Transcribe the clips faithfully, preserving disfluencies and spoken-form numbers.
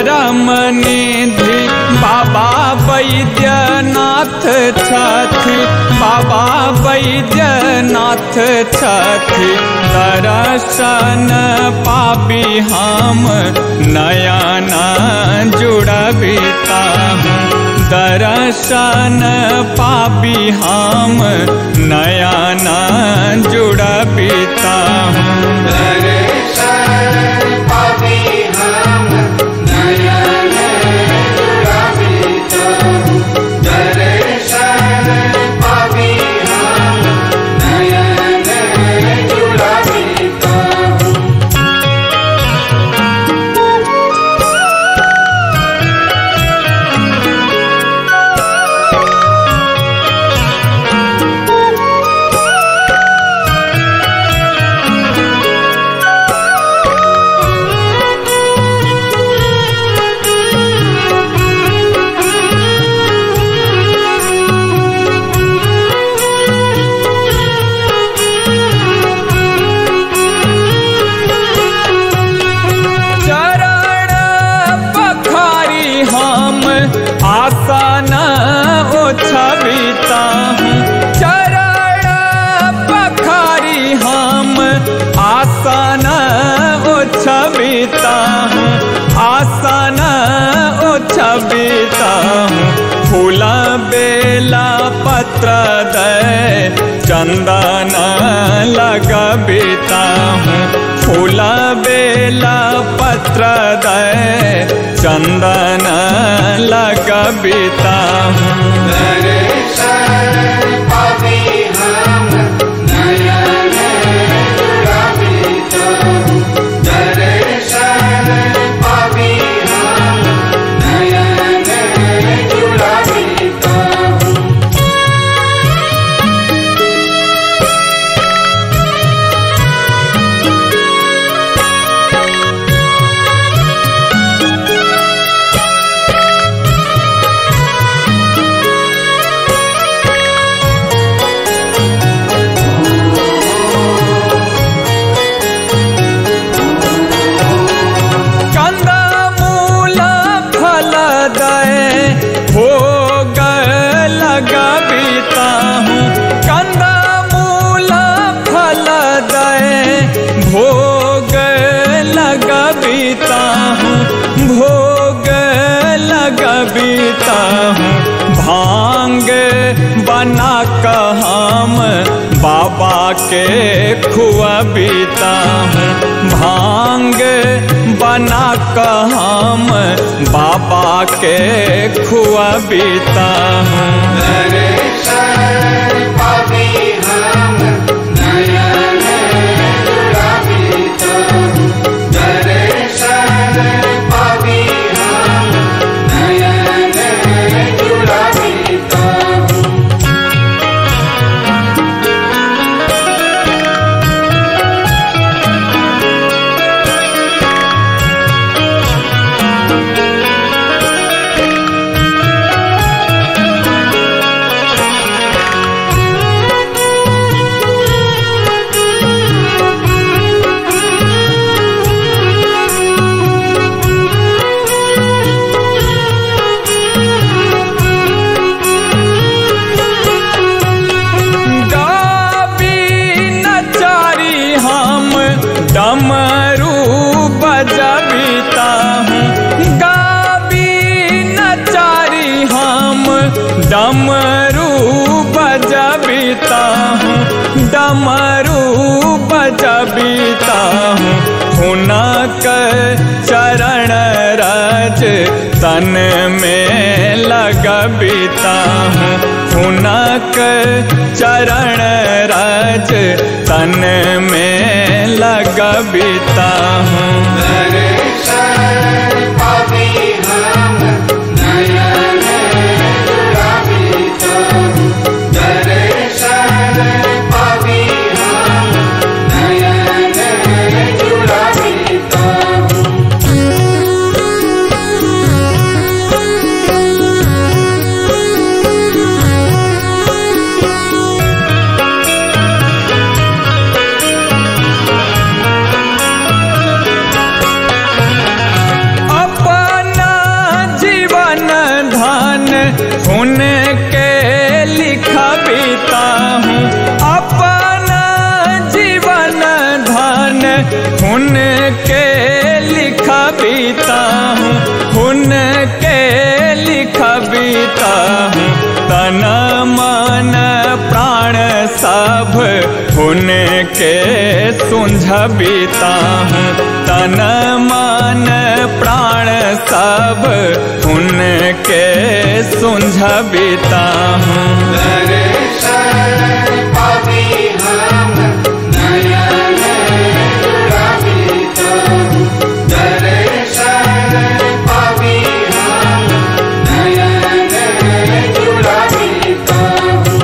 परम निधि बाबा वैद्यनाथ छथि, बाबा वैद्यनाथ छथि। दर्शन पाबी हम नयन जुड़बिता हूँ, दर्शन पाबी हम नयन जुड़बिता हूँ। दर्शन पाबी हम नयन जुड़बिता हूँ, दर्शन पाबी हम नयन जुड़बिता हूँ। आसन ओछबिता हूँ, चरण पखारी हम आसन ओछबिता हूँ, आसन ओछबिता हूँ। फूल बेला पत्र दे चंदन लगबिता हूँ, फूल बेला पत्र दे चंदन लगबिता हूँ। दर्शन पाबी हम नयन जुड़बिता हूँ, दर्शन पाबी हम नयन जुड़बिता हूँ। भोग लगबिता हूँ, कंदमूल फल दे भोग लगबिता हूँ, भोग लगबिता हूँ। भांग बना कर हम बाबा के खुआबिता हूँ, भांग बना कर हम बाबा के खुआबिता हूँ। दर्शन पाबी हम नयन जुड़बिता हूँ, दर्शन पाबी हम नयन जुड़बिता हूँ। डमरू बजबिता हूँ, गाबी नचारी हम डमरू बजबिता हूँ, डमरू बजबिता हूँ। हुनक चरण रज तन में लगबिता हूँ, हुनक चरण रज तन में लगबिता हूँ। दर्शन पाबी हम नयन जुड़बिता हूँ, दर्शन पाबी हम नयन जुड़बिता हूँ। के लिखबीता हूँ, खून के लिखबीता हूँ, तन मन प्राण सब खून के सुंझबीता हूँ, तन मन प्राण सब खून के सुंझबीता हूँ। दर्शन पावी हम नयन जुड़ावीता हूँ, दर्शन पावी हम नयन जुड़ावीता हूँ।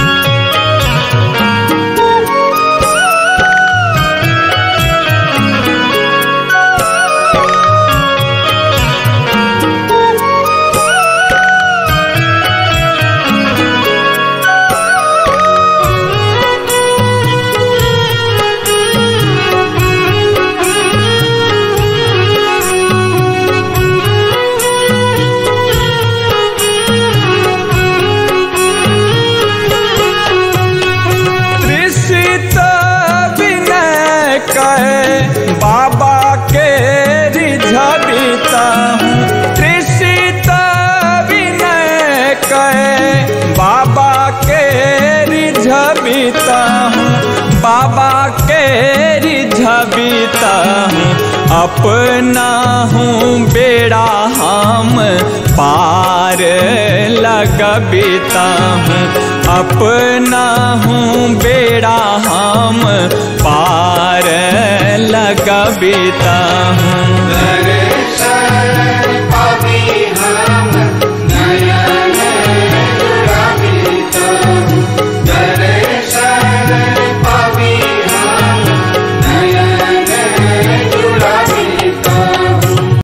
बाबा के रिझबीता हूँ, तृषित विनय कहे बाबा के रिझबीता हूँ, बाबा के रिझबीता हूँ, अपना हूँ बेड़ा हम पार लगबीता हूँ, अपना हूँ बेड़ा हम पार लगबीता हूँ।